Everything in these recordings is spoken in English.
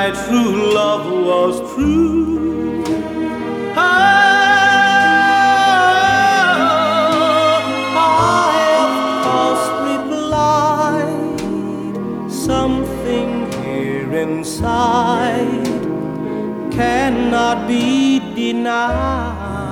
my true love was true. I of course replied, something here inside cannot be denied.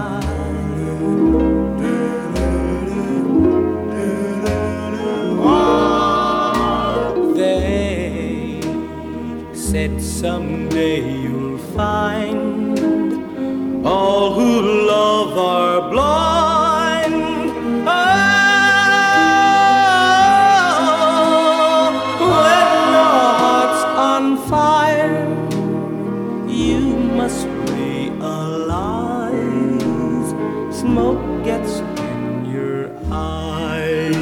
They said someday you'll find all who love are blind. Oh, when your heart's on fire, you must realize smoke gets in your eyes.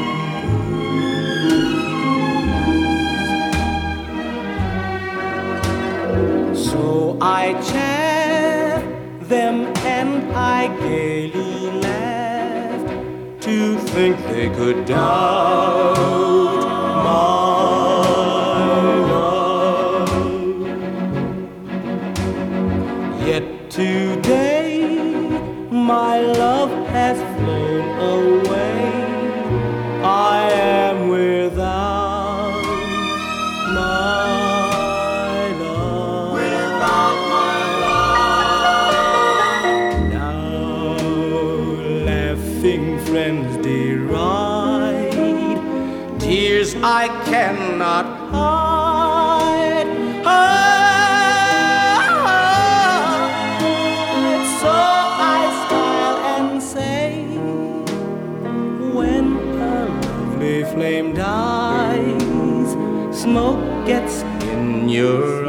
So I chaff them and I gaily laughed to think they could doubt my love. Yet today my love has flown away. I am without my love. Without my love. Now laughing friends deride, tears I cannot hide. So I smile and say, when a lovely flame dies, smoke gets in your